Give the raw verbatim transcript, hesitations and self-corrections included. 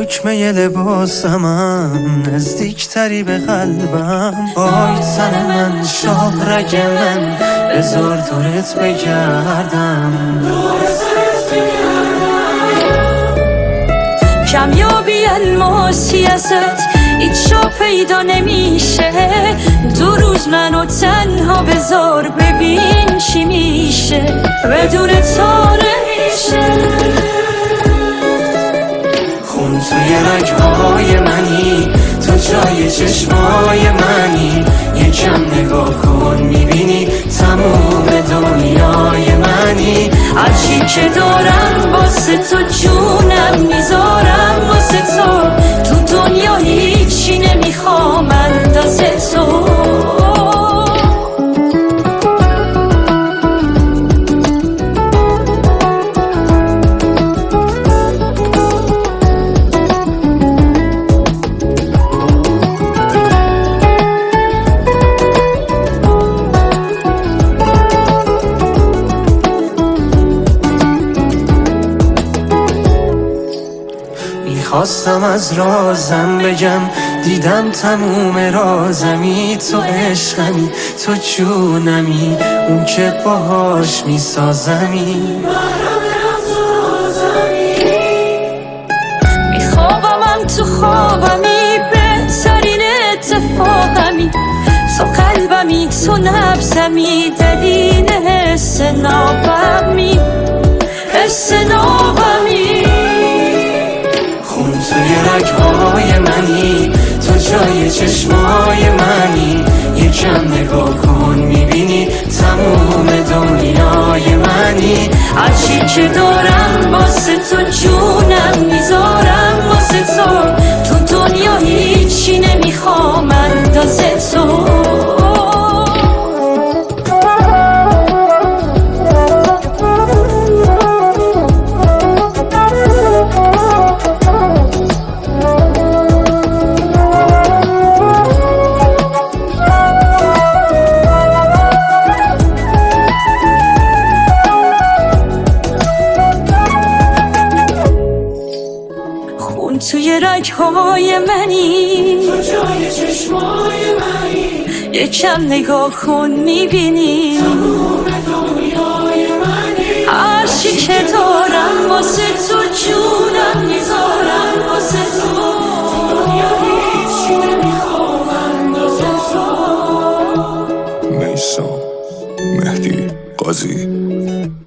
دکمه لباسمم نزدیکتری به قلبم. آی تن من شاه رگ من بذار دورت بگردم. کمیابی الماسی ازت هیچ جا پیدا نمیشه. دو روز منو تنها بذار ببین چی میشه. بدون تا نمیشه. خون توی رگهای منی، تو جای چشمای منی. یکم نگاه کن میبینی تموم دنیای منی. هرچی که دارم واسه تو جونم میذارم واسه تو. تو دنیا هیچی نمیخوام اندازه تو. خواستم از رازم بگم، دیدم تموم رازمی. تو عشقمی، تو جونمی، اون که باهاش میسازمی. میخوابم تو خوابمی، بهترین اتفاقمی. تو قلبمی، تو نبزمی، دلیل حس نابمی، حس نابمی. توی رگهای منی، تو جای چشمای منی. یکم نگاه کن میبینی تموم دنیای منی. هرچی که دارم واسه تو جونم میذارم واسه تو. تو دنیا هیچی نمیخوام اندازه تو. توی رگهای منی، تو جای چشمای منی. یکم نگاه کن میبینی تموم دنیای منی. هرچی که دارم واسه تو جونم میذارم واسه تو. دنیا هیچی نمیخوام اندازه تو. میثم مهدی قاضی.